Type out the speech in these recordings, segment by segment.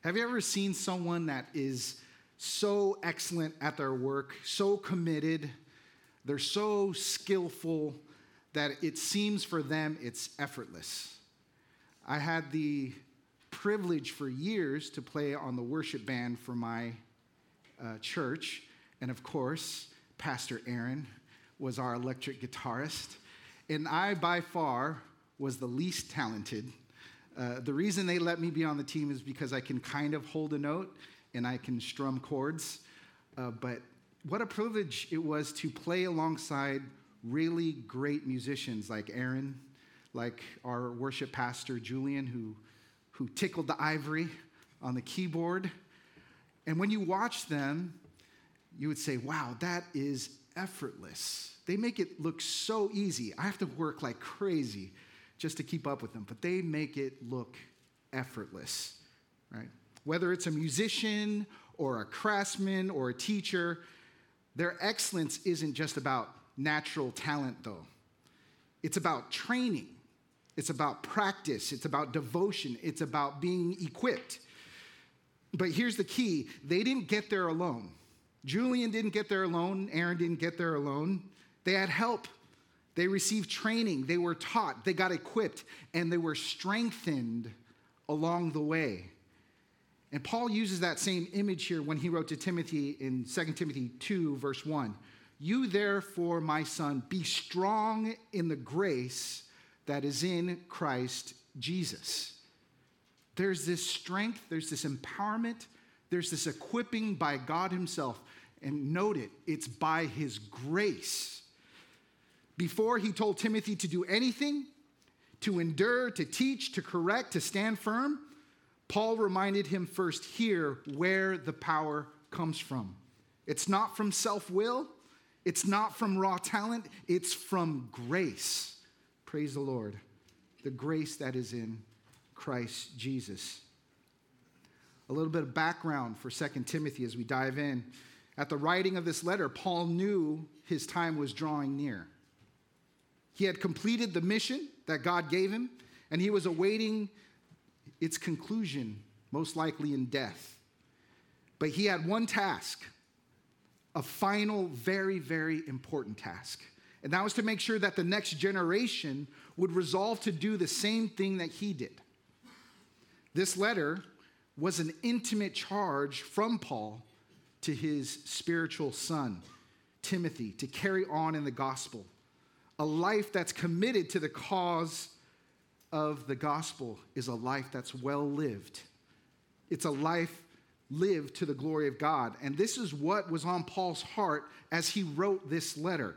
Have you ever seen someone that is so excellent at their work, so committed, they're so skillful that it seems for them it's effortless? I had the privilege for years to play on the worship band for my church, and of course, Pastor Aaron was our electric guitarist, and I, by far, was the least talented. The reason they let me be on the team is because I can kind of hold a note and I can strum chords. But what a privilege it was to play alongside really great musicians like Aaron, like our worship pastor, Julian, who tickled the ivory on the keyboard. And when you watch them, you would say, wow, that is effortless. They make it look so easy. I have to work like crazy just to keep up with them, but they make it look effortless, right? Whether it's a musician or a craftsman or a teacher, their excellence isn't just about natural talent, though. It's about training. It's about practice. It's about devotion. It's about being equipped. But here's the key. They didn't get there alone. Julian didn't get there alone. Aaron didn't get there alone. They had help. They received training, they were taught, they got equipped, and they were strengthened along the way. And Paul uses that same image here when he wrote to Timothy in 2 Timothy 2, verse 1. You therefore, my son, be strong in the grace that is in Christ Jesus. There's this strength, there's this empowerment, there's this equipping by God himself. And note it, it's by his grace. Before he told Timothy to do anything, to endure, to teach, to correct, to stand firm, Paul reminded him first here where the power comes from. It's not from self-will. It's not from raw talent. It's from grace. Praise the Lord. The grace that is in Christ Jesus. A little bit of background for 2 Timothy as we dive in. At the writing of this letter, Paul knew his time was drawing near. He had completed the mission that God gave him, and he was awaiting its conclusion, most likely in death. But he had one task, a final, very, very important task. And that was to make sure that the next generation would resolve to do the same thing that he did. This letter was an intimate charge from Paul to his spiritual son, Timothy, to carry on in the gospel. A life that's committed to the cause of the gospel is a life that's well lived. It's a life lived to the glory of God. And this is what was on Paul's heart as he wrote this letter.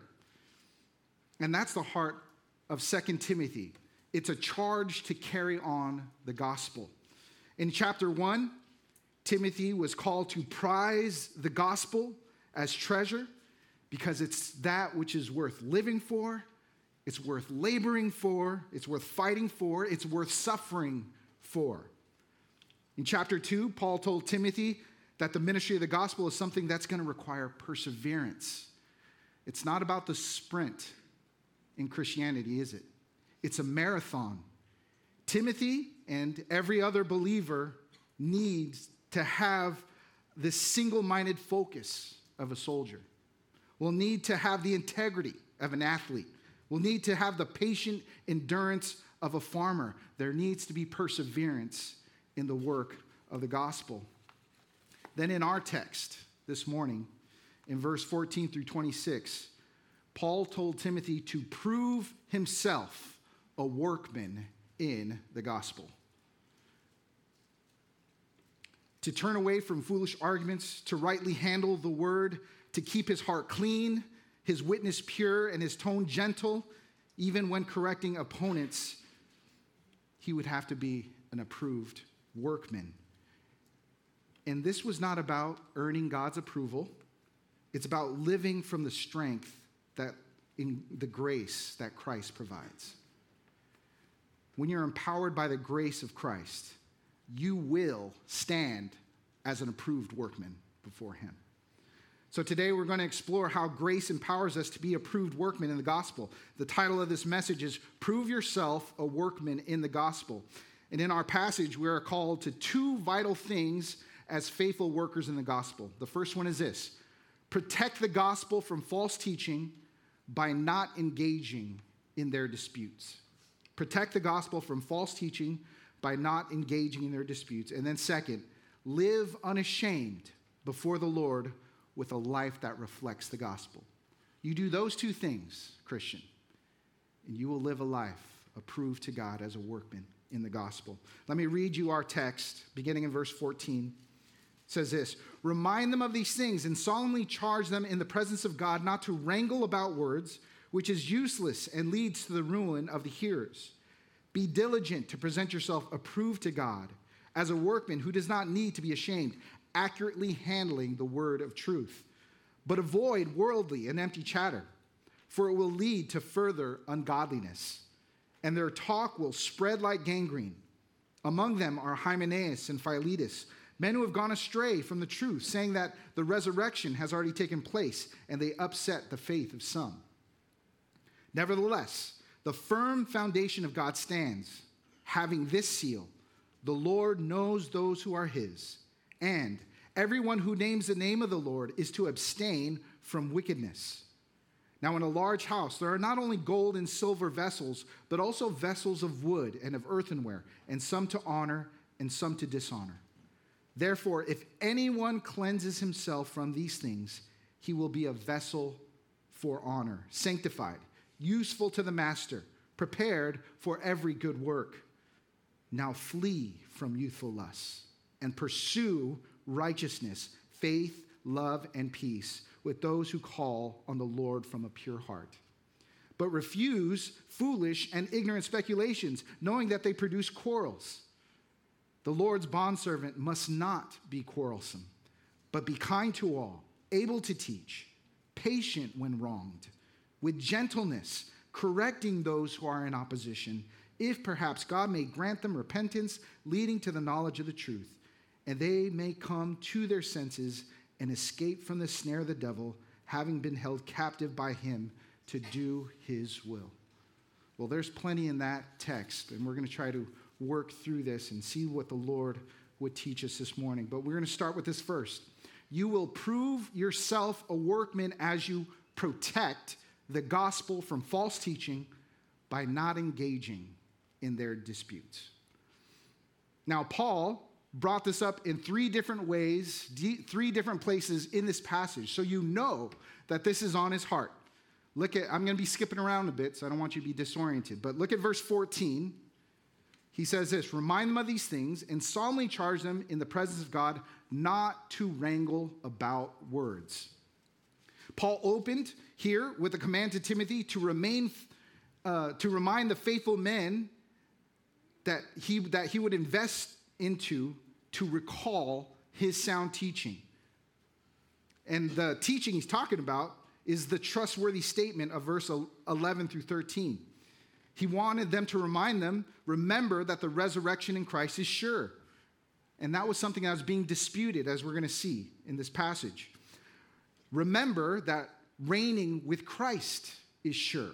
And that's the heart of 2 Timothy. It's a charge to carry on the gospel. In chapter 1, Timothy was called to prize the gospel as treasure because it's that which is worth living for, it's worth laboring for, it's worth fighting for, it's worth suffering for. In chapter 2, Paul told Timothy that the ministry of the gospel is something that's going to require perseverance. It's not about the sprint in Christianity, is it? It's a marathon. Timothy and every other believer needs to have this single-minded focus of a soldier. We'll need to have the integrity of an athlete. We'll need to have the patient endurance of a farmer. There needs to be perseverance in the work of the gospel. Then in our text this morning, in verse 14 through 26, Paul told Timothy to prove himself a workman in the gospel. To turn away from foolish arguments, to rightly handle the word, to keep his heart clean, his witness pure, and his tone gentle, even when correcting opponents, he would have to be an approved workman. And this was not about earning God's approval. It's about living from the strength that in the grace that Christ provides. When you're empowered by the grace of Christ, you will stand as an approved workman before him. So today we're going to explore how grace empowers us to be approved workmen in the gospel. The title of this message is Prove Yourself a Workman in the Gospel. And in our passage, we are called to two vital things as faithful workers in the gospel. The first one is this: protect the gospel from false teaching by not engaging in their disputes. Protect the gospel from false teaching by not engaging in their disputes. And then second, live unashamed before the Lord with a life that reflects the gospel. You do those two things, Christian, and you will live a life approved to God as a workman in the gospel. Let me read you our text, beginning in verse 14. It says this: remind them of these things and solemnly charge them in the presence of God not to wrangle about words, which is useless and leads to the ruin of the hearers. Be diligent to present yourself approved to God as a workman who does not need to be ashamed, accurately handling the word of truth. But avoid worldly and empty chatter, for it will lead to further ungodliness, and their talk will spread like gangrene. Among them are Hymenaeus and Philetus, men who have gone astray from the truth, saying that the resurrection has already taken place, and they upset the faith of some. Nevertheless, the firm foundation of God stands, having this seal: the Lord knows those who are his, and everyone who names the name of the Lord is to abstain from wickedness. Now, in a large house, there are not only gold and silver vessels, but also vessels of wood and of earthenware, and some to honor and some to dishonor. Therefore, if anyone cleanses himself from these things, he will be a vessel for honor, sanctified, useful to the master, prepared for every good work. Now flee from youthful lusts and pursue righteousness, faith, love, and peace with those who call on the Lord from a pure heart. But refuse foolish and ignorant speculations, knowing that they produce quarrels. The Lord's bondservant must not be quarrelsome, but be kind to all, able to teach, patient when wronged, with gentleness, correcting those who are in opposition, if perhaps God may grant them repentance, leading to the knowledge of the truth, and they may come to their senses and escape from the snare of the devil, having been held captive by him to do his will. Well, there's plenty in that text, and we're going to try to work through this and see what the Lord would teach us this morning. But we're going to start with this first. You will prove yourself a workman as you protect the gospel from false teaching by not engaging in their disputes. Now, Paul brought this up in three different ways, three different places in this passage, so you know that this is on his heart. I'm going to be skipping around a bit, so I don't want you to be disoriented, but look at verse 14. He says this: remind them of these things and solemnly charge them in the presence of God not to wrangle about words. Paul opened here with a command to Timothy to remind the faithful men that he would invest into to recall his sound teaching. And the teaching he's talking about is the trustworthy statement of verse 11 through 13. He wanted them to remind them, remember that the resurrection in Christ is sure. And that was something that was being disputed, as we're going to see in this passage. Remember that reigning with Christ is sure.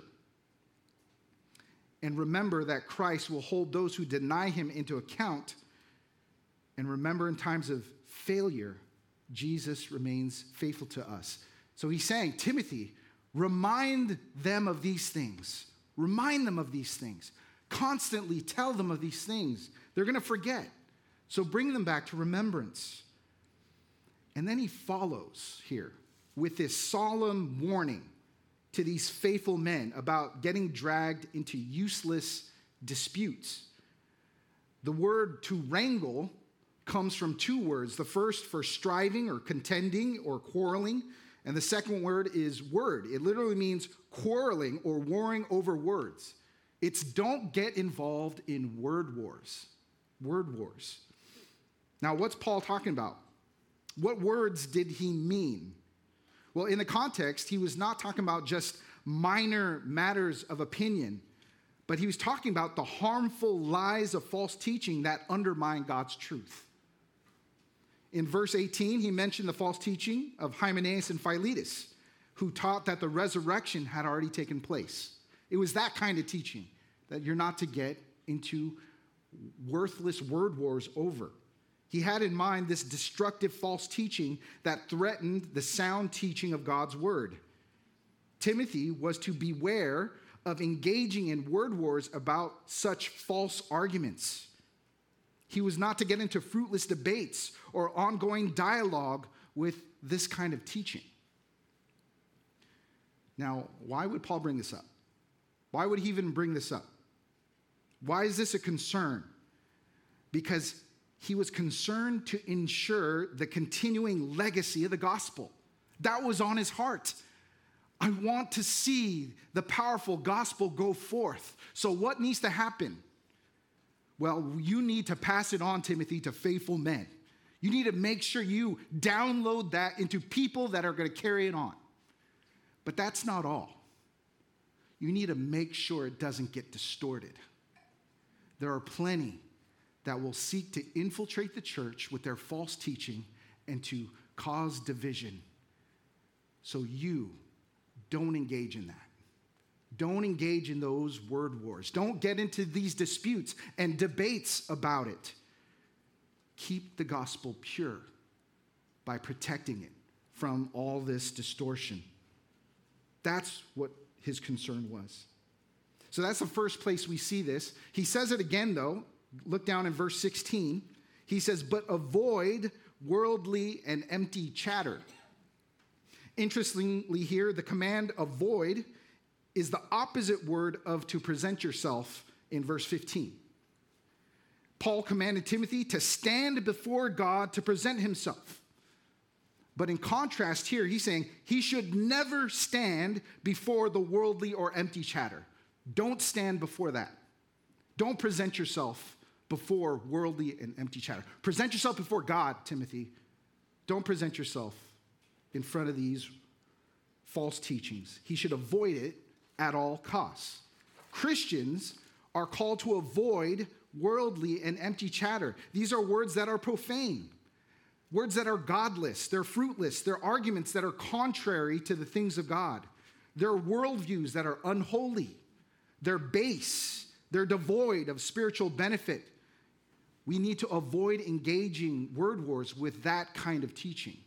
And remember that Christ will hold those who deny him into account. And remember, in times of failure, Jesus remains faithful to us. So he's saying, Timothy, remind them of these things. Remind them of these things. Constantly tell them of these things. They're going to forget. So bring them back to remembrance. And then he follows here with this solemn warning to these faithful men about getting dragged into useless disputes. The word to wrangle comes from two words. The first for striving or contending or quarreling, and the second word is word. It literally means quarreling or warring over words. It's don't get involved in word wars. Word wars. Now, what's Paul talking about? What words did he mean? Well, in the context, he was not talking about just minor matters of opinion, but he was talking about the harmful lies of false teaching that undermine God's truth. In verse 18, he mentioned the false teaching of Hymenaeus and Philetus, who taught that the resurrection had already taken place. It was that kind of teaching that you're not to get into worthless word wars over. He had in mind this destructive false teaching that threatened the sound teaching of God's word. Timothy was to beware of engaging in word wars about such false arguments. He was not to get into fruitless debates or ongoing dialogue with this kind of teaching. Now, why would Paul bring this up? Why would he even bring this up? Why is this a concern? Because he was concerned to ensure the continuing legacy of the gospel. That was on his heart. I want to see the powerful gospel go forth. So what needs to happen? Well, you need to pass it on, Timothy, to faithful men. You need to make sure you download that into people that are going to carry it on. But that's not all. You need to make sure it doesn't get distorted. There are plenty that will seek to infiltrate the church with their false teaching and to cause division. So you don't engage in that. Don't engage in those word wars. Don't get into these disputes and debates about it. Keep the gospel pure by protecting it from all this distortion. That's what his concern was. So that's the first place we see this. He says it again, though. Look down in verse 16. He says, but avoid worldly and empty chatter. Interestingly here, the command avoid is the opposite word of to present yourself in verse 15. Paul commanded Timothy to stand before God to present himself. But in contrast here, he's saying he should never stand before the worldly or empty chatter. Don't stand before that. Don't present yourself before worldly and empty chatter. Present yourself before God, Timothy. Don't present yourself in front of these false teachings. He should avoid it at all costs. Christians are called to avoid worldly and empty chatter. These are words that are profane, words that are godless, they're fruitless, they're arguments that are contrary to the things of God. They're worldviews that are unholy, they're base, they're devoid of spiritual benefit. We need to avoid engaging word wars with that kind of teaching.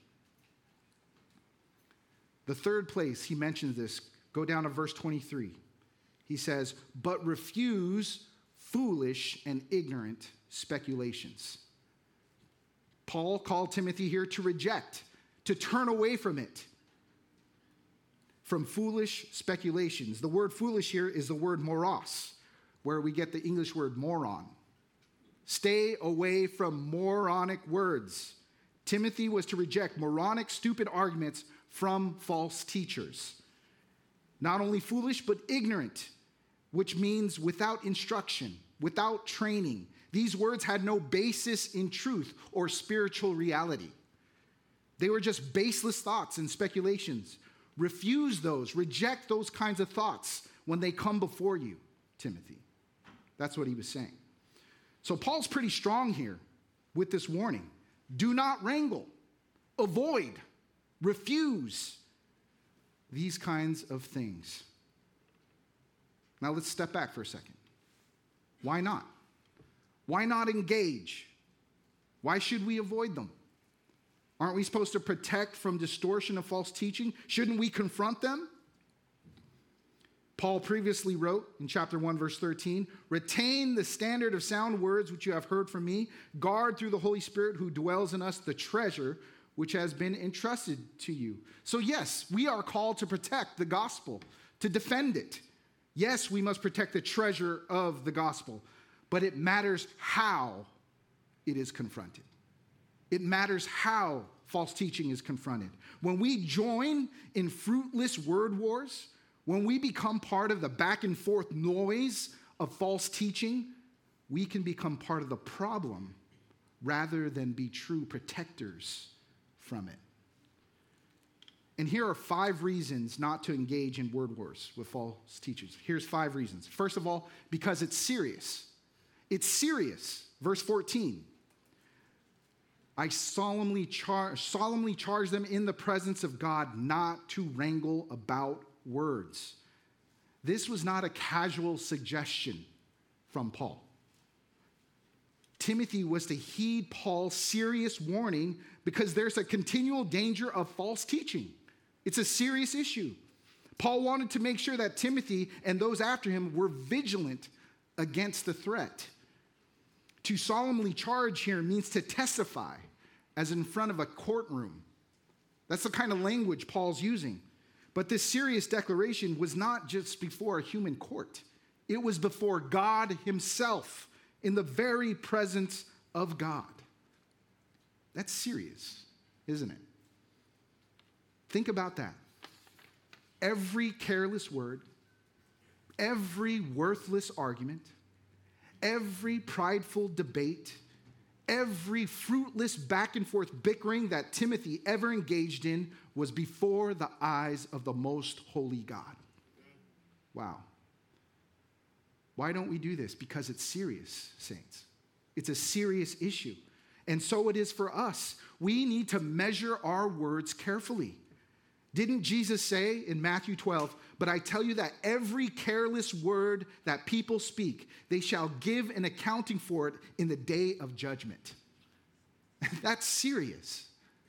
The third place he mentions this, go down to verse 23. He says, but refuse foolish and ignorant speculations. Paul called Timothy here to reject, to turn away from it, from foolish speculations. The word foolish here is the word moros, where we get the English word moron. Stay away from moronic words. Timothy was to reject moronic, stupid arguments from false teachers. Not only foolish, but ignorant, which means without instruction, without training. These words had no basis in truth or spiritual reality. They were just baseless thoughts and speculations. Refuse those, reject those kinds of thoughts when they come before you, Timothy. That's what he was saying. So Paul's pretty strong here with this warning. Do not wrangle, avoid, refuse these kinds of things. Now let's step back for a second. Why not? Why not engage? Why should we avoid them? Aren't we supposed to protect from distortion of false teaching? Shouldn't we confront them? Paul previously wrote in chapter 1, verse 13, retain the standard of sound words which you have heard from me. Guard through the Holy Spirit who dwells in us the treasure which has been entrusted to you. So yes, we are called to protect the gospel, to defend it. Yes, we must protect the treasure of the gospel, but it matters how it is confronted. It matters how false teaching is confronted. When we join in fruitless word wars, when we become part of the back and forth noise of false teaching, we can become part of the problem rather than be true protectors from it. And here are 5 reasons not to engage in word wars with false teachers. Here's 5 reasons. First of all, because it's serious. It's serious. Verse 14. I solemnly charge them in the presence of God not to wrangle about words. This was not a casual suggestion from Paul. Timothy was to heed Paul's serious warning because there's a continual danger of false teaching. It's a serious issue. Paul wanted to make sure that Timothy and those after him were vigilant against the threat. To solemnly charge here means to testify, as in front of a courtroom. That's the kind of language Paul's using. But this serious declaration was not just before a human court. It was before God himself, in the very presence of God. That's serious, isn't it? Think about that. Every careless word, every worthless argument, every prideful debate, every fruitless back and forth bickering that Timothy ever engaged in was before the eyes of the most holy God. Wow. Why don't we do this? Because it's serious, saints. It's a serious issue. And so it is for us. We need to measure our words carefully. Didn't Jesus say in Matthew 12, "But I tell you that every careless word that people speak, they shall give an accounting for it in the day of judgment." That's serious.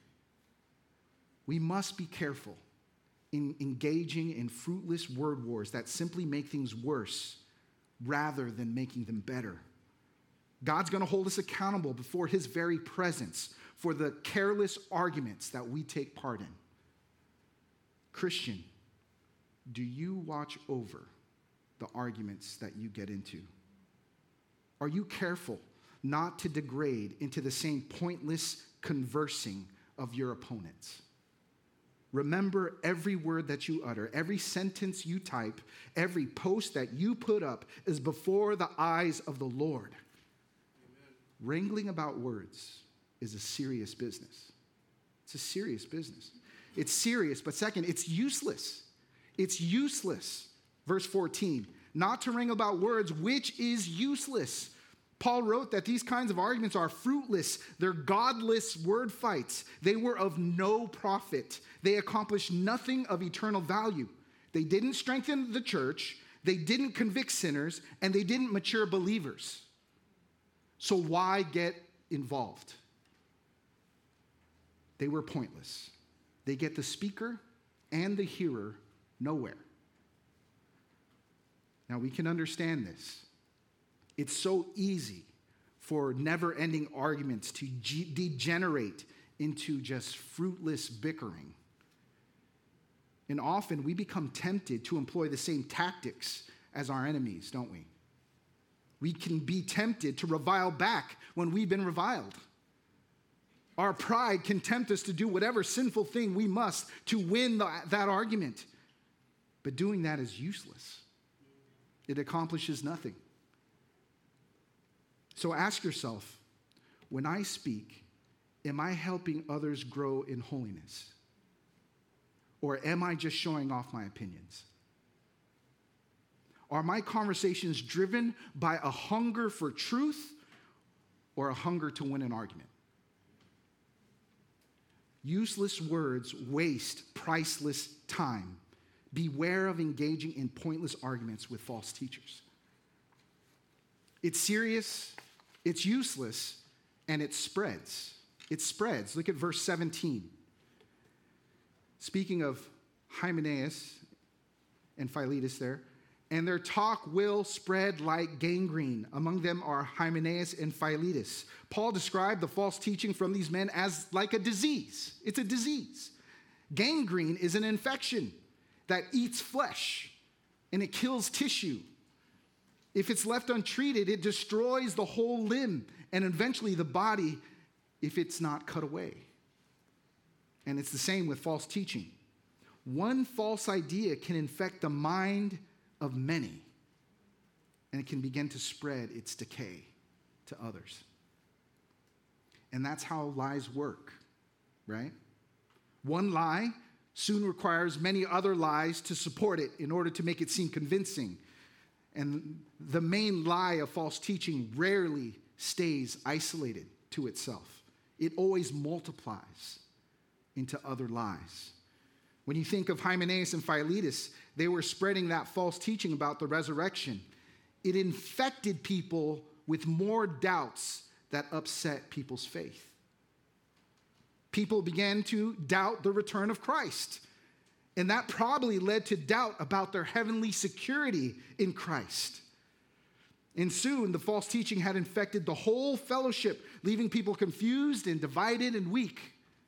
We must be careful in engaging in fruitless word wars that simply make things worse rather than making them better. God's going to hold us accountable before his very presence for the careless arguments that we take part in. Christian, do you watch over the arguments that you get into? Are you careful not to degrade into the same pointless conversing of your opponents? Remember, every word that you utter, every sentence you type, every post that you put up is before the eyes of the Lord. Amen. Wrangling about words is a serious business. It's a serious business. It's serious, but second, it's useless. It's useless. Verse 14, not to wrangle about words, which is useless. Paul wrote that these kinds of arguments are fruitless. They're godless word fights. They were of no profit. They accomplished nothing of eternal value. They didn't strengthen the church. They didn't convict sinners, and they didn't mature believers. So why get involved? They were pointless. They get the speaker and the hearer nowhere. Now, we can understand this. It's so easy for never-ending arguments to degenerate into just fruitless bickering. And often we become tempted to employ the same tactics as our enemies, don't we? We can be tempted to revile back when we've been reviled. Our pride can tempt us to do whatever sinful thing we must to win that argument. But doing that is useless. It accomplishes nothing. So ask yourself, when I speak, am I helping others grow in holiness? Or am I just showing off my opinions? Are my conversations driven by a hunger for truth or a hunger to win an argument? Useless words waste priceless time. Beware of engaging in pointless arguments with false teachers. It's serious, it's useless, and it spreads. It spreads. Look at verse 17. Speaking of Hymenaeus and Philetus there, and their talk will spread like gangrene. Among them are Hymenaeus and Philetus. Paul described the false teaching from these men as like a disease. It's a disease. Gangrene is an infection that eats flesh, and it kills tissue. If it's left untreated, it destroys the whole limb and eventually the body if it's not cut away. And it's the same with false teaching. One false idea can infect the mind of many, and it can begin to spread its decay to others. And that's how lies work, right? One lie soon requires many other lies to support it in order to make it seem convincing. And the main lie of false teaching rarely stays isolated to itself. It always multiplies into other lies. When you think of Hymenaeus and Philetus, they were spreading that false teaching about the resurrection. It infected people with more doubts that upset people's faith. People began to doubt the return of Christ, and that probably led to doubt about their heavenly security in Christ. And soon, the false teaching had infected the whole fellowship, leaving people confused and divided and weak.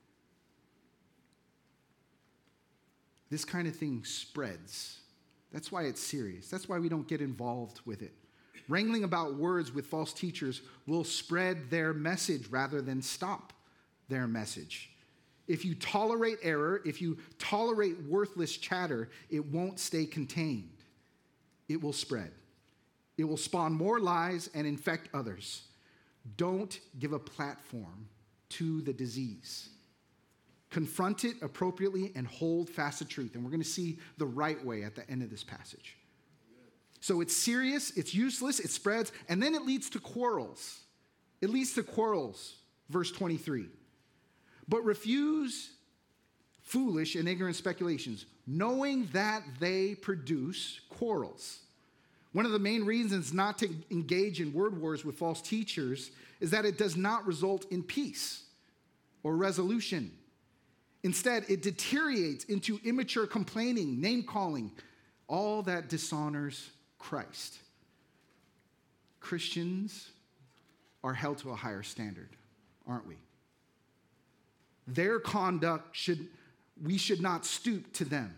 This kind of thing spreads. That's why it's serious. That's why we don't get involved with it. Wrangling about words with false teachers will spread their message rather than stop their message. If you tolerate error, if you tolerate worthless chatter, it won't stay contained. It will spread. It will spawn more lies and infect others. Don't give a platform to the disease. Confront it appropriately and hold fast to truth. And we're going to see the right way at the end of this passage. So it's serious, it's useless, it spreads, and then it leads to quarrels. It leads to quarrels, verse 23. But refuse foolish and ignorant speculations, knowing that they produce quarrels. One of the main reasons not to engage in word wars with false teachers is that it does not result in peace or resolution. Instead, it deteriorates into immature complaining, name-calling, all that dishonors Christ. Christians are held to a higher standard, aren't we? Their conduct we should not stoop to them.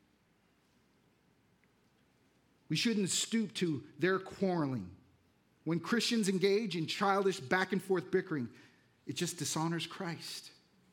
We shouldn't stoop to their quarreling. When Christians engage in childish back and forth bickering, it just dishonors Christ.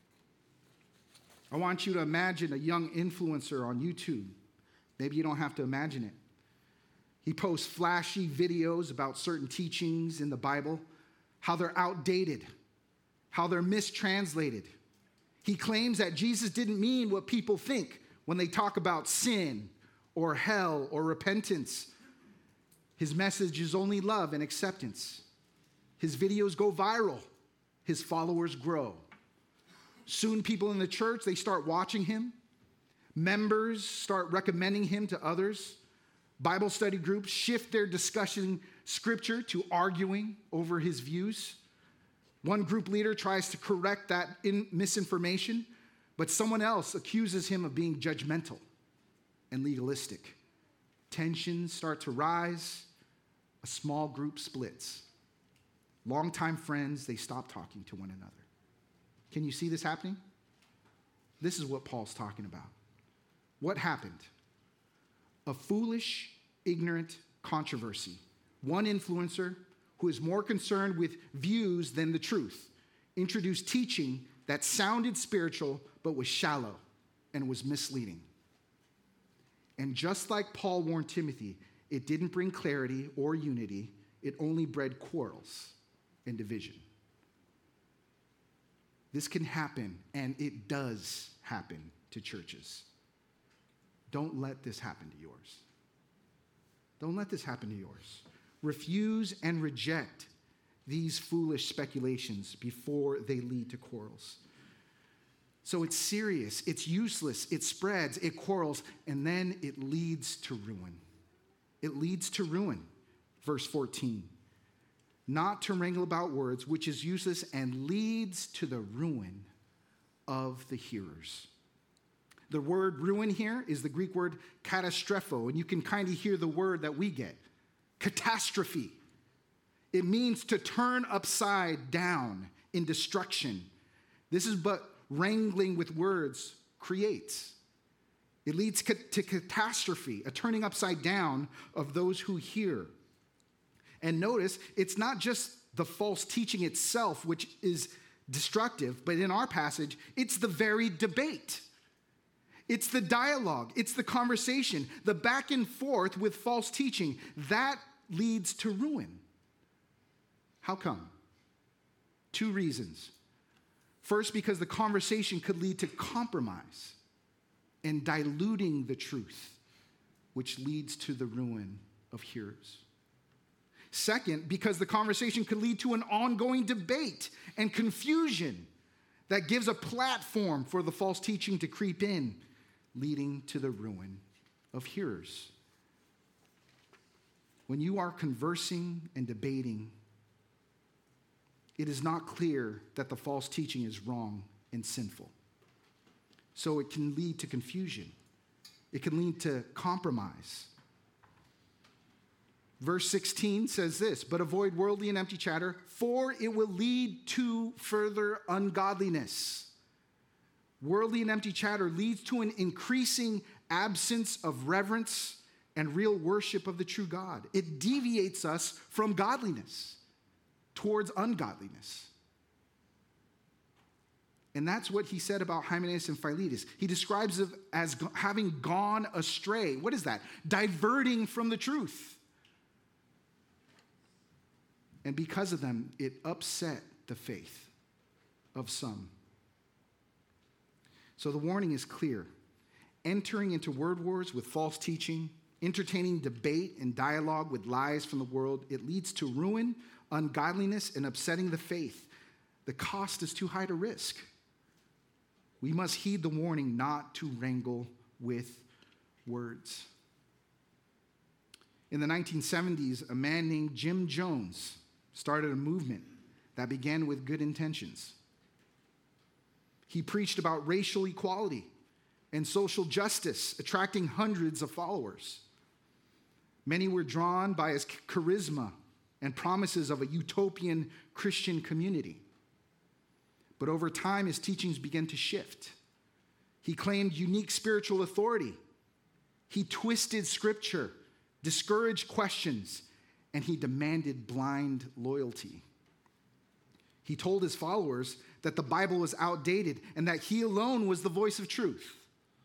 I want you to imagine a young influencer on YouTube. Maybe you don't have to imagine it. He posts flashy videos about certain teachings in the Bible, how they're outdated, how they're mistranslated. He claims that Jesus didn't mean what people think when they talk about sin or hell or repentance. His message is only love and acceptance. His videos go viral. His followers grow. Soon people in the church, they start watching him. Members start recommending him to others. Bible study groups shift their discussion scripture to arguing over his views. One group leader tries to correct that misinformation, but someone else accuses him of being judgmental and legalistic. Tensions start to rise. A small group splits. Longtime friends, they stop talking to one another. Can you see this happening? This is what Paul's talking about. What happened? A foolish, ignorant controversy. One influencer who is more concerned with views than the truth introduced teaching that sounded spiritual but was shallow and was misleading. And just like Paul warned Timothy, it didn't bring clarity or unity. It only bred quarrels and division. This can happen, and it does happen to churches. Don't let this happen to yours. Don't let this happen to yours. Refuse and reject these foolish speculations before they lead to quarrels. So it's serious, it's useless, it spreads, it quarrels, and then it leads to ruin. It leads to ruin. Verse 14. Not to wrangle about words, which is useless and leads to the ruin of the hearers. The word ruin here is the Greek word katastrepho, and you can kind of hear the word that we get, catastrophe. It means to turn upside down in destruction. This is what wrangling with words creates. It leads to catastrophe, a turning upside down of those who hear. And notice, it's not just the false teaching itself, which is destructive, but in our passage, it's the very debate. It's the dialogue, it's the conversation, the back and forth with false teaching. That leads to ruin. How come? 2 reasons. First, because the conversation could lead to compromise and diluting the truth, which leads to the ruin of hearers. Second, because the conversation could lead to an ongoing debate and confusion that gives a platform for the false teaching to creep in, leading to the ruin of hearers. When you are conversing and debating, it is not clear that the false teaching is wrong and sinful. So it can lead to confusion. It can lead to compromise. Verse 16 says this, but avoid worldly and empty chatter, for it will lead to further ungodliness. Worldly and empty chatter leads to an increasing absence of reverence and real worship of the true God. It deviates us from godliness towards ungodliness. And that's what he said about Hymenaeus and Philetus. He describes it as having gone astray. What is that? Diverting from the truth. And because of them, it upset the faith of some. So the warning is clear. Entering into word wars with false teaching, entertaining debate and dialogue with lies from the world, it leads to ruin, ungodliness, and upsetting the faith. The cost is too high to risk. We must heed the warning not to wrangle with words. In the 1970s, a man named Jim Jones started a movement that began with good intentions. He preached about racial equality and social justice, attracting hundreds of followers. Many were drawn by his charisma and promises of a utopian Christian community. But over time, his teachings began to shift. He claimed unique spiritual authority. He twisted scripture, discouraged questions, and he demanded blind loyalty. He told his followers that the Bible was outdated and that he alone was the voice of truth.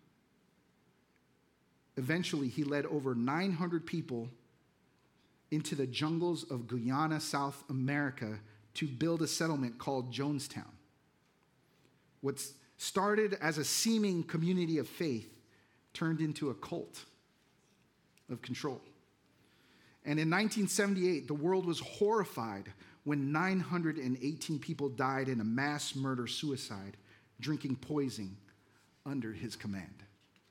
Eventually, he led over 900 people into the jungles of Guyana, South America, to build a settlement called Jonestown. What started as a seeming community of faith turned into a cult of control. And in 1978, the world was horrified when 918 people died in a mass murder-suicide, drinking poison under his command.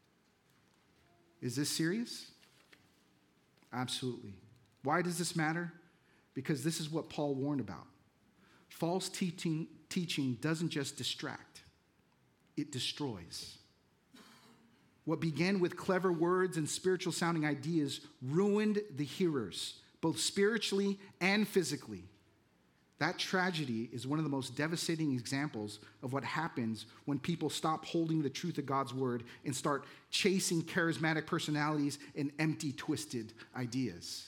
Is this serious? Absolutely. Why does this matter? Because this is what Paul warned about. False teaching doesn't just distract, it destroys. What began with clever words and spiritual sounding ideas ruined the hearers, both spiritually and physically. That tragedy is one of the most devastating examples of what happens when people stop holding the truth of God's word and start chasing charismatic personalities and empty, twisted ideas.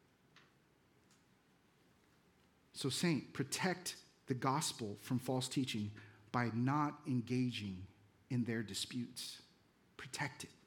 So, saint, protect the gospel from false teaching by not engaging in their disputes. Protect it.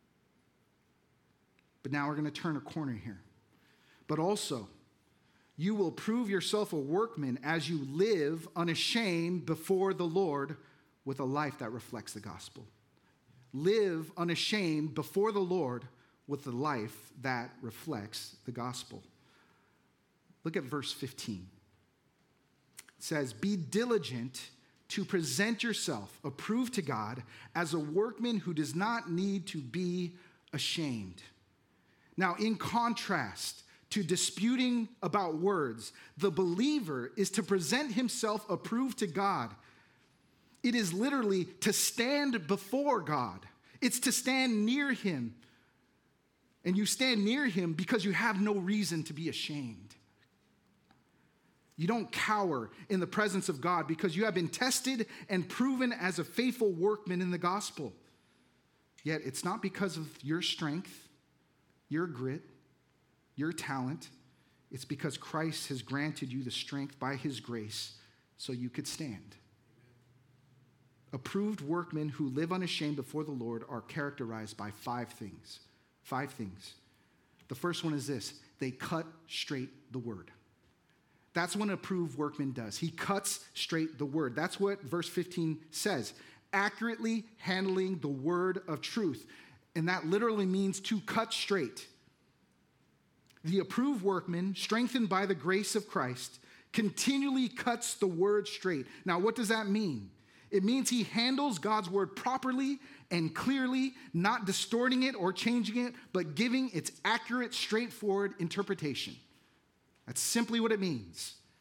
But now we're going to turn a corner here. But also, you will prove yourself a workman as you live unashamed before the Lord with a life that reflects the gospel. Live unashamed before the Lord with a life that reflects the gospel. Look at verse 15. It says, be diligent to present yourself approved to God as a workman who does not need to be ashamed. Now, in contrast to disputing about words, the believer is to present himself approved to God. It is literally to stand before God. It's to stand near him. And you stand near him because you have no reason to be ashamed. You don't cower in the presence of God because you have been tested and proven as a faithful workman in the gospel. Yet it's not because of your strength, your grit, your talent. It's because Christ has granted you the strength by his grace so you could stand. Approved workmen who live unashamed before the Lord are characterized by 5 things. 5 things. The first one is this: they cut straight the word. That's what an approved workman does. He cuts straight the word. That's what verse 15 says. Accurately handling the word of truth. And that literally means to cut straight. The approved workman, strengthened by the grace of Christ, continually cuts the word straight. Now, what does that mean? It means he handles God's word properly and clearly, not distorting it or changing it, but giving its accurate, straightforward interpretation. That's simply what it means.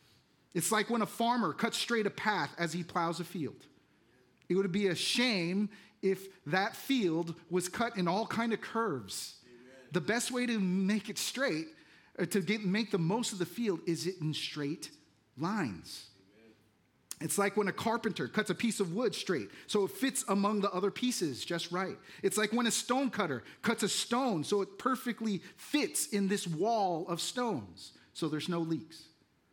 It's like when a farmer cuts straight a path as he plows a field. It would be a shame if that field was cut in all kind of curves. Amen. The best way to make it straight, or to make the most of the field, is it in straight lines. Amen. It's like when a carpenter cuts a piece of wood straight, so it fits among the other pieces just right. It's like when a stone cutter cuts a stone, so it perfectly fits in this wall of stones, so there's no leaks.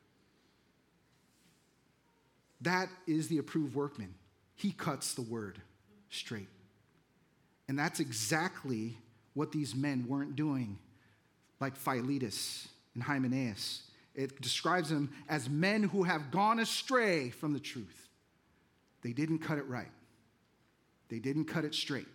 That is the approved workman. He cuts the word straight. And that's exactly what these men weren't doing, like Philetus and Hymenaeus. It describes them as men who have gone astray from the truth. They didn't cut it right. They didn't cut it straight.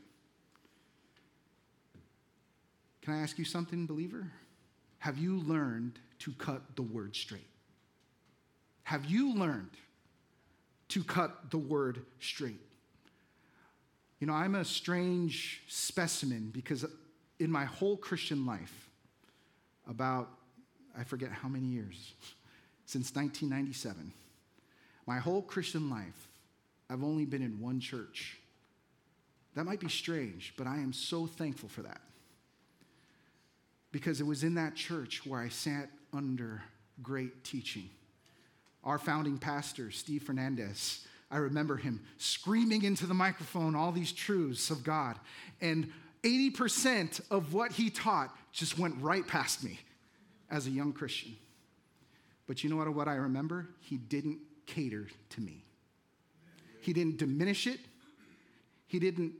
Can I ask you something, believer? Have you learned to cut the word straight? Have you learned to cut the word straight? You know, I'm a strange specimen because in my whole Christian life, about, I forget how many years, since 1997, my whole Christian life, I've only been in one church. That might be strange, but I am so thankful for that. Because it was in that church where I sat under great teaching. Our founding pastor, Steve Fernandez, I remember him screaming into the microphone all these truths of God. And 80% of what he taught just went right past me as a young Christian. But you know what I remember? He didn't cater to me. He didn't diminish it. He didn't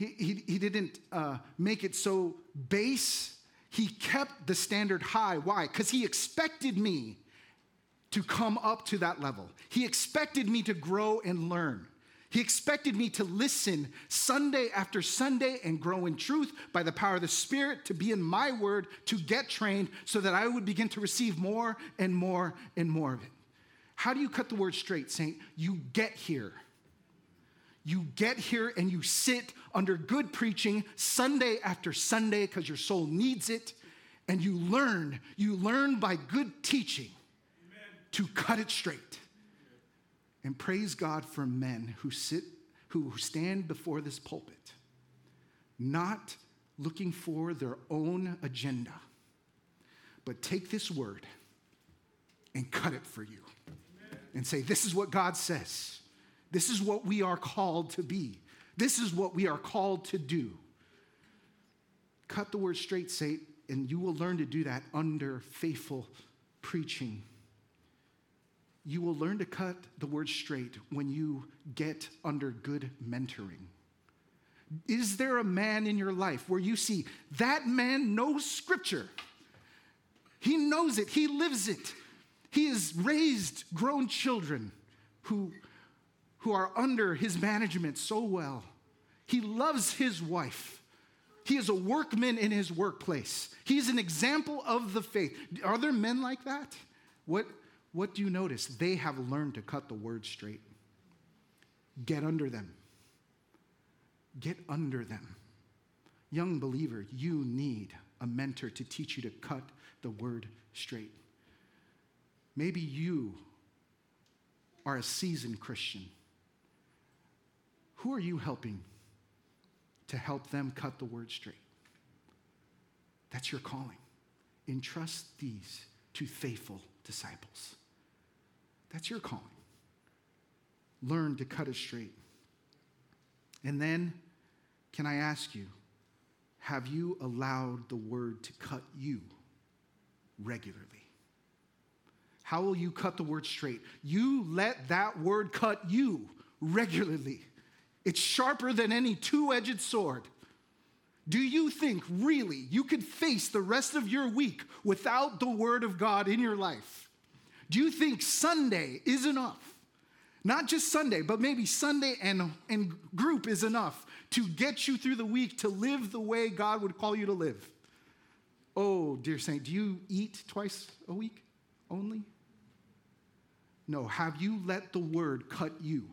make it so base. He kept the standard high. Why? Because he expected me to come up to that level. He expected me to grow and learn. He expected me to listen Sunday after Sunday and grow in truth by the power of the Spirit, to be in my word, to get trained so that I would begin to receive more and more and more of it. How do you cut the word straight, saint? You get here. You get here and you sit under good preaching Sunday after Sunday because your soul needs it, and you learn. You learn by good teaching to cut it straight. And praise God for men who stand before this pulpit, not looking for their own agenda, but take this word and cut it for you. And say, this is what God says. This is what we are called to be. This is what we are called to do. Cut the word straight, saint, and you will learn to do that under faithful preaching. You will learn to cut the word straight when you get under good mentoring. Is there a man in your life where you see that man knows Scripture? He knows it. He lives it. He has raised grown children who are under his management so well. He loves his wife. He is a workman in his workplace. He's an example of the faith. Are there men like that? What do you notice? They have learned to cut the word straight. Get under them. Get under them. Young believer, you need a mentor to teach you to cut the word straight. Maybe you are a seasoned Christian. Who are you helping to help them cut the word straight? That's your calling. Entrust these to faithful disciples. That's your calling. Learn to cut it straight. And then, can I ask you, have you allowed the word to cut you regularly? How will you cut the word straight? You let that word cut you regularly. It's sharper than any two-edged sword. Do you think really you could face the rest of your week without the word of God in your life? Do you think Sunday is enough? Not just Sunday, but maybe Sunday and group is enough to get you through the week to live the way God would call you to live. Oh, dear saint, do you eat twice a week only? No, have you let the word cut you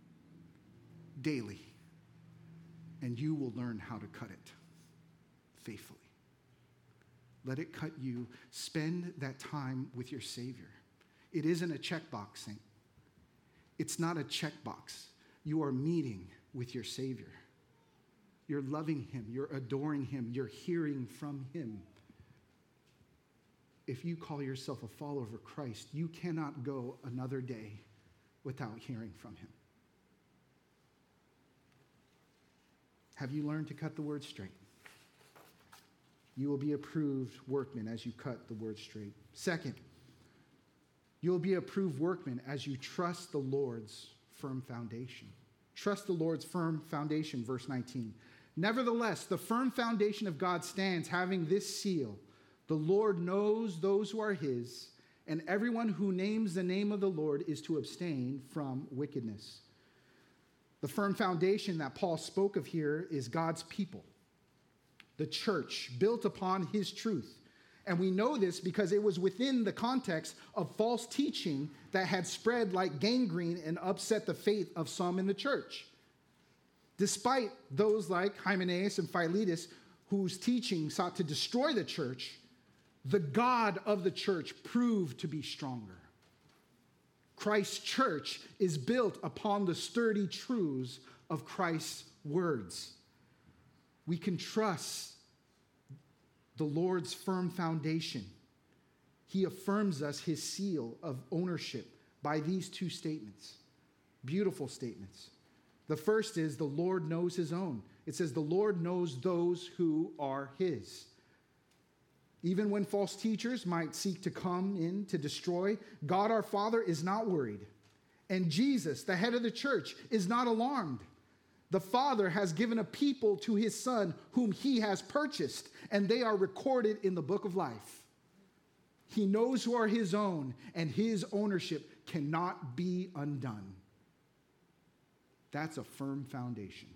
daily? And you will learn how to cut it faithfully. Let it cut you. Spend that time with your Savior. It isn't a checkbox thing. It's not a checkbox. You are meeting with your Savior. You're loving him. You're adoring him. You're hearing from him. If you call yourself a follower of Christ, you cannot go another day without hearing from him. Have you learned to cut the word straight? You will be approved workmen as you cut the word straight. Second, you will be approved workmen as you trust the Lord's firm foundation. Trust the Lord's firm foundation, verse 19. Nevertheless, the firm foundation of God stands, having this seal: the Lord knows those who are his, and everyone who names the name of the Lord is to abstain from wickedness. The firm foundation that Paul spoke of here is God's people, the church, built upon his truth. And we know this because it was within the context of false teaching that had spread like gangrene and upset the faith of some in the church. Despite those like Hymenaeus and Philetus, whose teaching sought to destroy the church, the God of the church proved to be stronger. Christ's church is built upon the sturdy truths of Christ's words. We can trust the Lord's firm foundation. He affirms us his seal of ownership by these two statements. Beautiful statements. The first is the Lord knows his own. It says the Lord knows those who are his. Even when false teachers might seek to come in to destroy, God our Father is not worried. And Jesus, the head of the church, is not alarmed. The Father has given a people to his Son whom he has purchased, and they are recorded in the book of life. He knows who are his own, and his ownership cannot be undone. That's a firm foundation.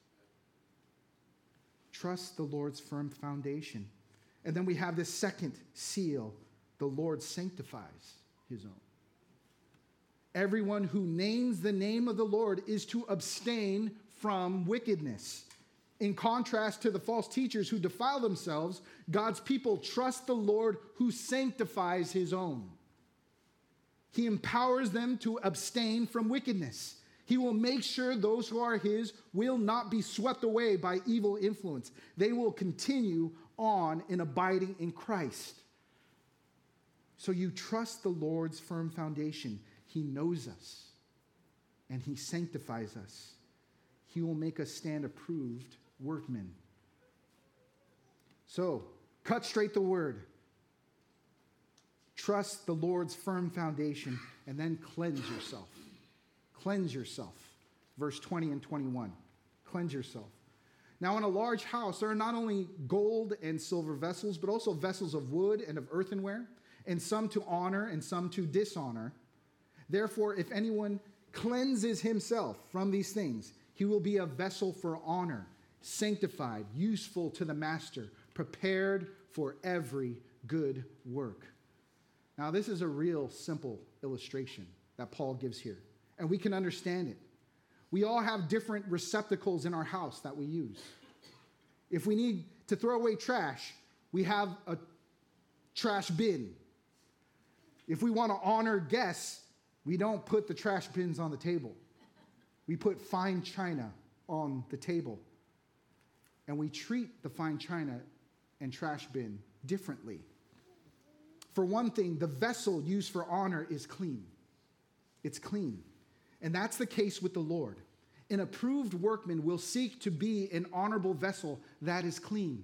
Trust the Lord's firm foundation. And then we have this second seal: the Lord sanctifies his own. Everyone who names the name of the Lord is to abstain from wickedness. In contrast to the false teachers who defile themselves, God's people trust the Lord who sanctifies his own. He empowers them to abstain from wickedness. He will make sure those who are his will not be swept away by evil influence. They will continue on in abiding in Christ. So you trust the Lord's firm foundation. He knows us and he sanctifies us. He will make us stand approved workmen. So, cut straight the word. Trust the Lord's firm foundation, and then cleanse yourself. Cleanse yourself. Verse 20 and 21. Cleanse yourself. Now, in a large house, there are not only gold and silver vessels, but also vessels of wood and of earthenware, and some to honor and some to dishonor. Therefore, if anyone cleanses himself from these things, he will be a vessel for honor, sanctified, useful to the master, prepared for every good work. Now, this is a real simple illustration that Paul gives here, and we can understand it. We all have different receptacles in our house that we use. If we need to throw away trash, we have a trash bin. If we want to honor guests, we don't put the trash bins on the table. We put fine china on the table. And we treat the fine china and trash bin differently. For one thing, the vessel used for honor is clean. It's clean. And that's the case with the Lord. An approved workman will seek to be an honorable vessel that is clean.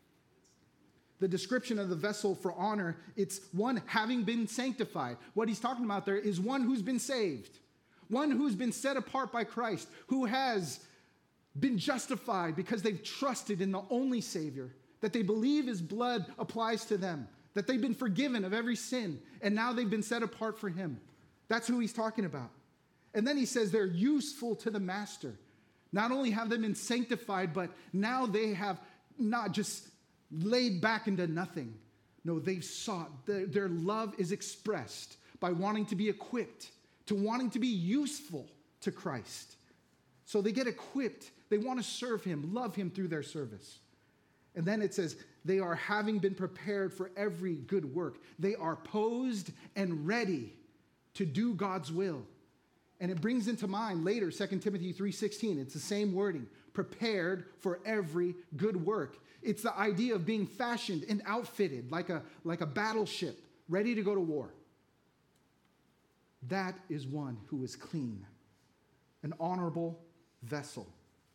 The description of the vessel for honor, it's one having been sanctified. What he's talking about there is one who's been saved, one who's been set apart by Christ, who has been justified because they've trusted in the only Savior, that they believe his blood applies to them, that they've been forgiven of every sin, and now they've been set apart for him. That's who he's talking about. And then he says they're useful to the master. Not only have they been sanctified, but now they have not just laid back into nothing. No, they've sought. Their love is expressed by wanting to be equipped, to wanting to be useful to Christ. So they get equipped. They want to serve him, love him through their service. And then it says, they are having been prepared for every good work. They are posed and ready to do God's will. And it brings into mind later 2 Timothy 3:16. It's the same wording, prepared for every good work. It's the idea of being fashioned and outfitted like a battleship ready to go to war. That is one who is clean, an honorable vessel.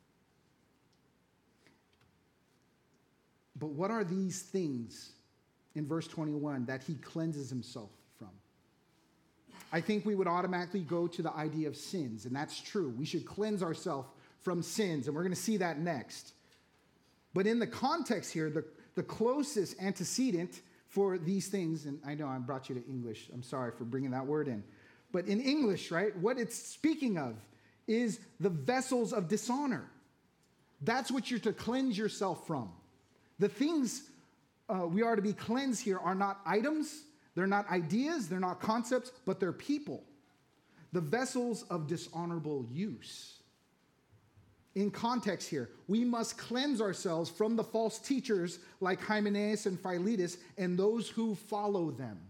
But what are these things in verse 21 that he cleanses himself from? I think we would automatically go to the idea of sins, and that's true. We should cleanse ourselves from sins, and we're going to see that next. But in the context here, the closest antecedent for these things, and I know I brought you to English. I'm sorry for bringing that word in. But in English, right, what it's speaking of is the vessels of dishonor. That's what you're to cleanse yourself from. The things we are to be cleansed here are not items, they're not ideas, they're not concepts, but they're people. The vessels of dishonorable use. In context here, we must cleanse ourselves from the false teachers like Hymenaeus and Philetus and those who follow them.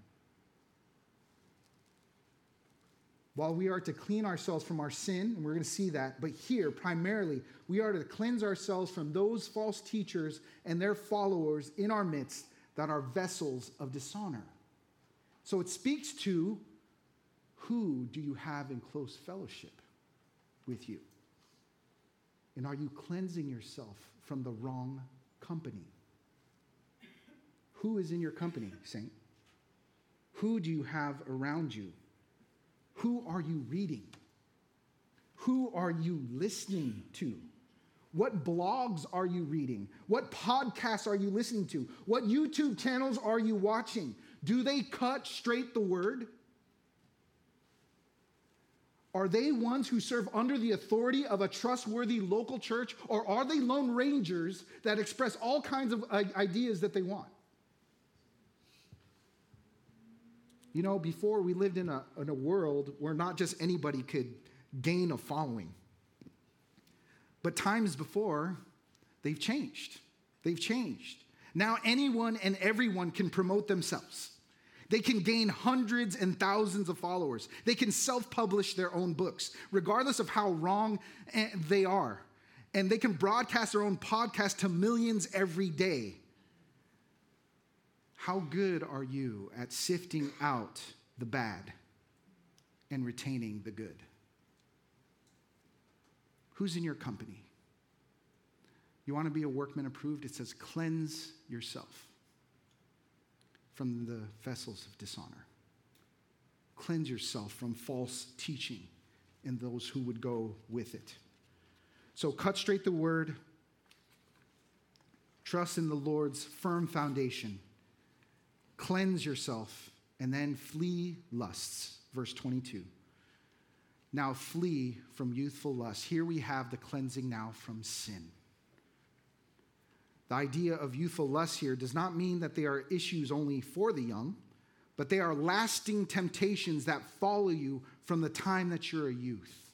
While we are to clean ourselves from our sin, and we're going to see that, but here, primarily, we are to cleanse ourselves from those false teachers and their followers in our midst that are vessels of dishonor. So it speaks to who do you have in close fellowship with you? And are you cleansing yourself from the wrong company? Who is in your company, saint? Who do you have around you? Who are you reading? Who are you listening to? What blogs are you reading? What podcasts are you listening to? What YouTube channels are you watching? Do they cut straight the word? Are they ones who serve under the authority of a trustworthy local church, or are they lone rangers that express all kinds of ideas that they want? You know, before we lived in a world where not just anybody could gain a following. But times before, they've changed. They've changed. Now anyone and everyone can promote themselves. They can gain hundreds and thousands of followers. They can self-publish their own books, regardless of how wrong they are. And they can broadcast their own podcast to millions every day. How good are you at sifting out the bad and retaining the good? Who's in your company? You want to be a workman approved? It says, cleanse yourself from the vessels of dishonor. Cleanse yourself from false teaching and those who would go with it. So cut straight the word. Trust in the Lord's firm foundation. Cleanse yourself, and then flee lusts. Verse 22. Now flee from youthful lust. Here we have the cleansing now from sin. The idea of youthful lust here does not mean that they are issues only for the young, but they are lasting temptations that follow you from the time that you're a youth.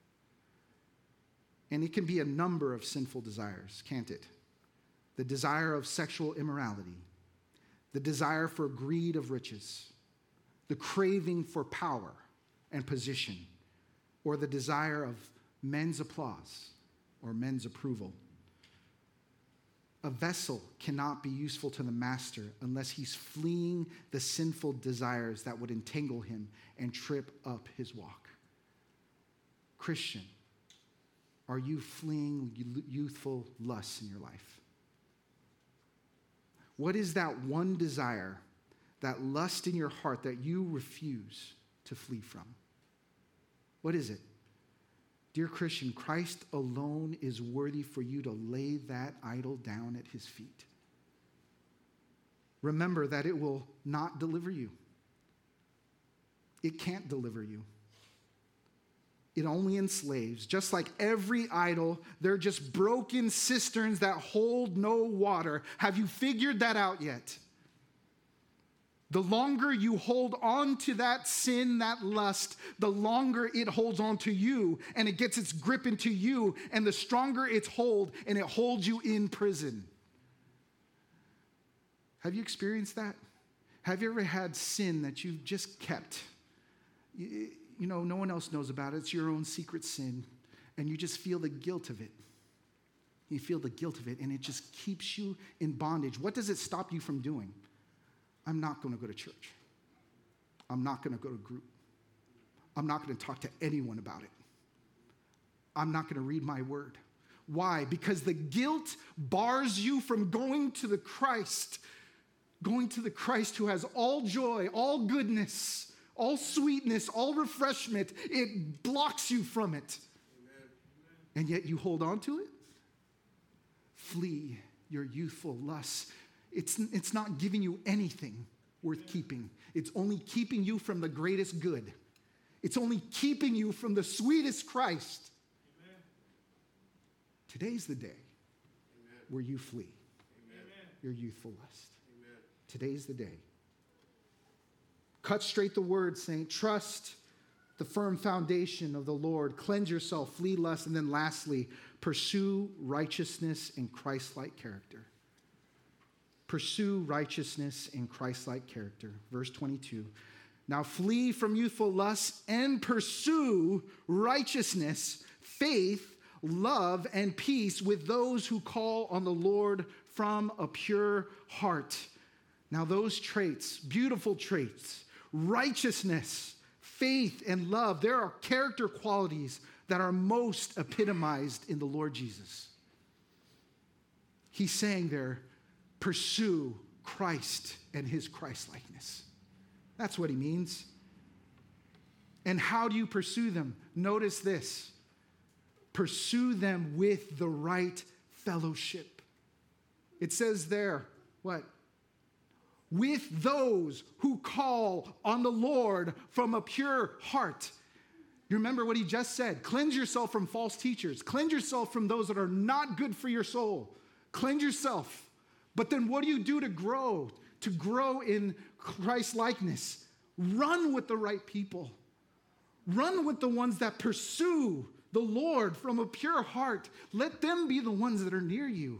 And it can be a number of sinful desires, can't it? The desire of sexual immorality, the desire for greed of riches, the craving for power and position, or the desire of men's applause or men's approval. A vessel cannot be useful to the master unless he's fleeing the sinful desires that would entangle him and trip up his walk. Christian, are you fleeing youthful lusts in your life? What is that one desire, that lust in your heart that you refuse to flee from? What is it? Dear Christian, Christ alone is worthy for you to lay that idol down at his feet. Remember that it will not deliver you. It can't deliver you. It only enslaves. Just like every idol, they're just broken cisterns that hold no water. Have you figured that out yet? The longer you hold on to that sin, that lust, the longer it holds on to you, and it gets its grip into you, and the stronger its hold, and it holds you in prison. Have you experienced that? Have you ever had sin that you've just kept No one else knows about it. It's your own secret sin. And you just feel the guilt of it. You feel the guilt of it, and it just keeps you in bondage. What does it stop you from doing? I'm not going to go to church. I'm not going to go to group. I'm not going to talk to anyone about it. I'm not going to read my word. Why? Because the guilt bars you from going to the Christ who has all joy, all goodness, all sweetness, all refreshment. It blocks you from it. Amen. And yet you hold on to it? Flee your youthful lusts. It's not giving you anything worth keeping. It's only keeping you from the greatest good. It's only keeping you from the sweetest Christ. Amen. Today's the day where you flee your youthful lust. Amen. Today's the day. Cut straight the word, saint. Trust the firm foundation of the Lord. Cleanse yourself, flee lust, and then lastly, pursue righteousness and Christ-like character. Pursue righteousness and Christ-like character. Verse 22. Now flee from youthful lusts and pursue righteousness, faith, love, and peace with those who call on the Lord from a pure heart. Now those traits, beautiful traits, righteousness, faith, and love, there are character qualities that are most epitomized in the Lord Jesus. He's saying there, pursue Christ and his Christ-likeness. That's what he means. And how do you pursue them? Notice this. Pursue them with the right fellowship. It says there, what? With those who call on the Lord from a pure heart. You remember what he just said. Cleanse yourself from false teachers. Cleanse yourself from those that are not good for your soul. Cleanse yourself. But then what do you do to grow? To grow in Christ-likeness. Run with the right people. Run with the ones that pursue the Lord from a pure heart. Let them be the ones that are near you.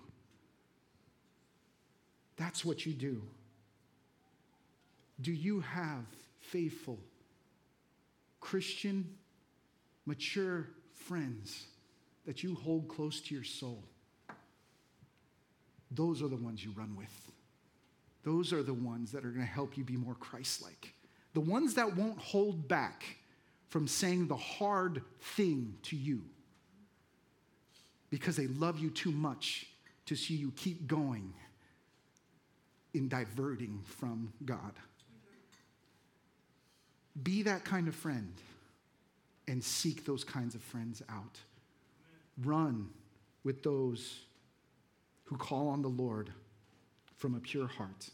That's what you do. Do you have faithful, Christian, mature friends that you hold close to your soul? Those are the ones you run with. Those are the ones that are going to help you be more Christ-like. The ones that won't hold back from saying the hard thing to you because they love you too much to see you keep going in diverting from God. Be that kind of friend and seek those kinds of friends out. Run with those who call on the Lord from a pure heart.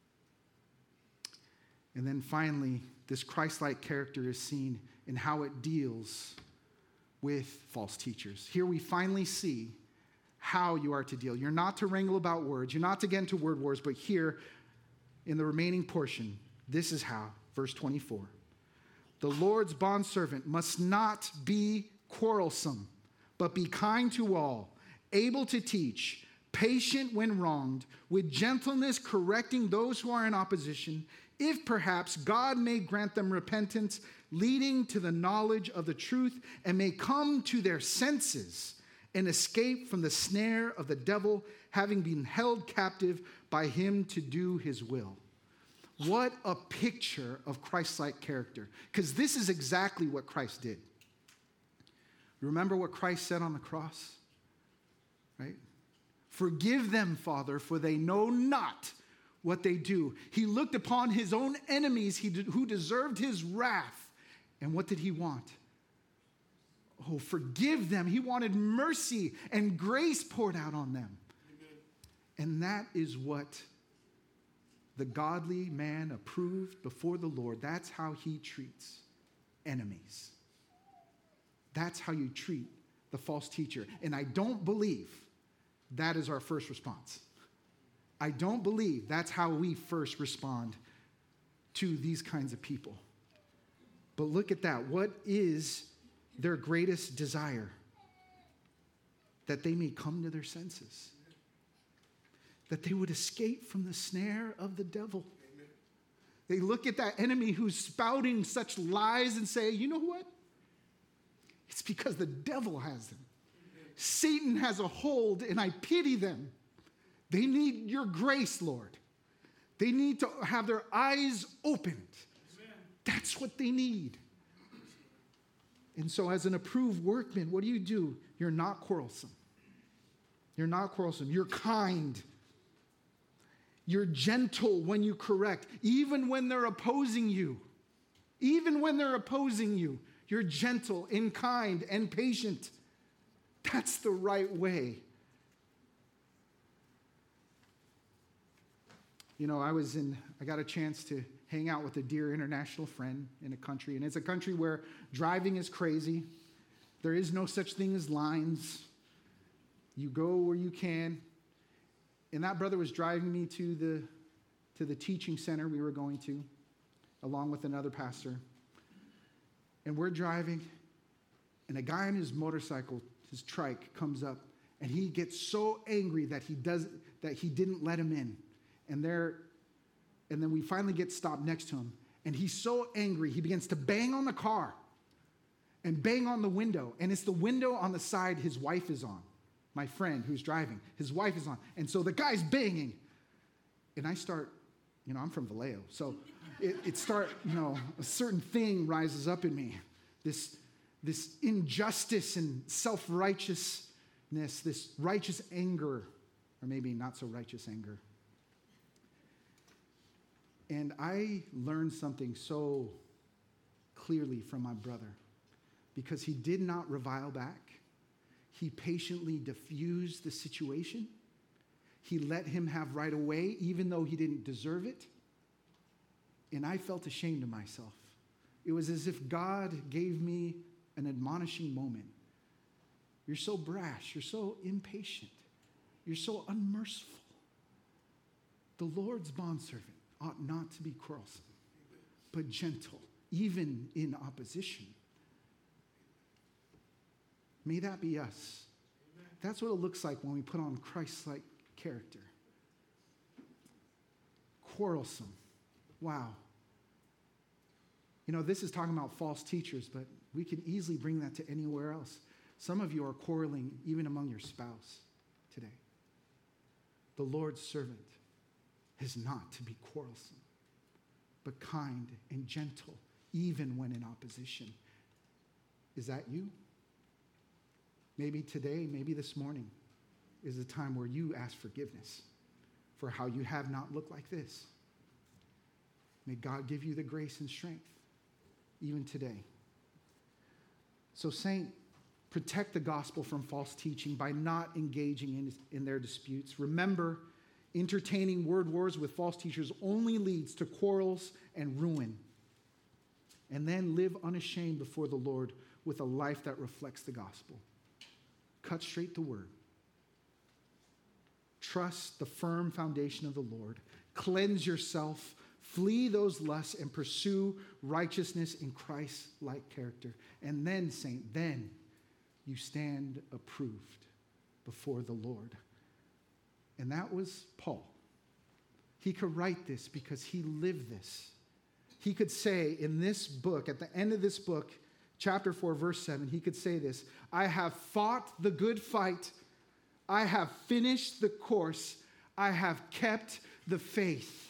And then finally, this Christ-like character is seen in how it deals with false teachers. Here we finally see how you are to deal. You're not to wrangle about words. You're not to get into word wars, but here in the remaining portion, this is how. Verse 24. The Lord's bondservant must not be quarrelsome, but be kind to all, able to teach, patient when wronged, with gentleness correcting those who are in opposition, if perhaps God may grant them repentance, leading to the knowledge of the truth, and may come to their senses and escape from the snare of the devil, having been held captive by him to do his will. What a picture of Christ-like character. Because this is exactly what Christ did. Remember what Christ said on the cross? Right? Forgive them, Father, for they know not what they do. He looked upon his own enemies who deserved his wrath. And what did he want? Oh, forgive them. He wanted mercy and grace poured out on them. Amen. And that is what the godly man approved before the Lord. That's how he treats enemies. That's how you treat the false teacher. And I don't believe that is our first response. I don't believe that's how we first respond to these kinds of people. But look at that. What is their greatest desire? That they may come to their senses. That they would escape from the snare of the devil. Amen. They look at that enemy who's spouting such lies and say, you know what? It's because the devil has them. Satan has a hold, and I pity them. They need your grace, Lord. They need to have their eyes opened. That's what they need. And so as an approved workman, what do? You're not quarrelsome. You're not quarrelsome. You're kind. You're gentle when you correct, even when they're opposing you. Even when they're opposing you, you're gentle and kind and patient. That's the right way. You know, I got a chance to hang out with a dear international friend in a country, and it's a country where driving is crazy. There is no such thing as lines. You go where you can. And that brother was driving me to the teaching center we were going to, along with another pastor. And we're driving, and a guy on his motorcycle, his trike, comes up, and he gets so angry that he didn't let him in. And then we finally get stopped next to him, and he's so angry, he begins to bang on the car and bang on the window. And it's the window on the side his wife is on. My friend who's driving, his wife is on. And so the guy's banging. And I start, I'm from Vallejo. So a certain thing rises up in me. This injustice and self-righteousness, this righteous anger, or maybe not so righteous anger. And I learned something so clearly from my brother, because he did not revile back. He patiently diffused the situation. He let him have right away, even though he didn't deserve it. And I felt ashamed of myself. It was as if God gave me an admonishing moment. You're so brash. You're so impatient. You're so unmerciful. The Lord's bondservant ought not to be quarrelsome, but gentle, even in opposition. May that be us. Amen. That's what it looks like when we put on Christ-like character. Quarrelsome. Wow. This is talking about false teachers, but we can easily bring that to anywhere else. Some of you are quarreling even among your spouse today. The Lord's servant is not to be quarrelsome, but kind and gentle, even when in opposition. Is that you? Maybe today, maybe this morning is the time where you ask forgiveness for how you have not looked like this. May God give you the grace and strength, even today. So, saint, protect the gospel from false teaching by not engaging in their disputes. Remember, entertaining word wars with false teachers only leads to quarrels and ruin. And then live unashamed before the Lord with a life that reflects the gospel. Cut straight the word. Trust the firm foundation of the Lord. Cleanse yourself. Flee those lusts and pursue righteousness in Christ-like character. And then, saint, then you stand approved before the Lord. And that was Paul. He could write this because he lived this. He could say in this book, at the end of this book, chapter 4, verse 7, he could say this: I have fought the good fight. I have finished the course. I have kept the faith.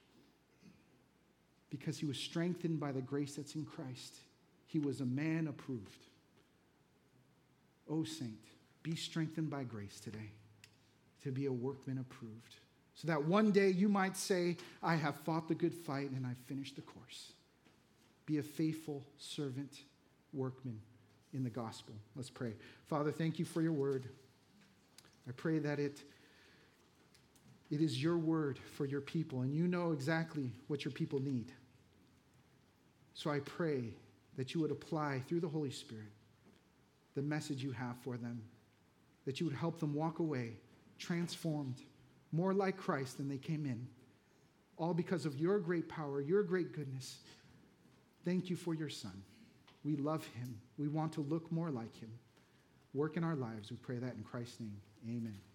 Because he was strengthened by the grace that's in Christ. He was a man approved. Oh, saint, be strengthened by grace today to be a workman approved, so that one day you might say, I have fought the good fight and I finished the course. Be a faithful servant, workman in the gospel. Let's pray. Father, thank you for your word. I pray that it is your word for your people, and you know exactly what your people need. So I pray that you would apply through the Holy Spirit the message you have for them, that you would help them walk away transformed, more like Christ than they came in, all because of your great power, your great goodness. Thank you for your Son. We love him. We want to look more like him. Work in our lives. We pray that in Christ's name. Amen.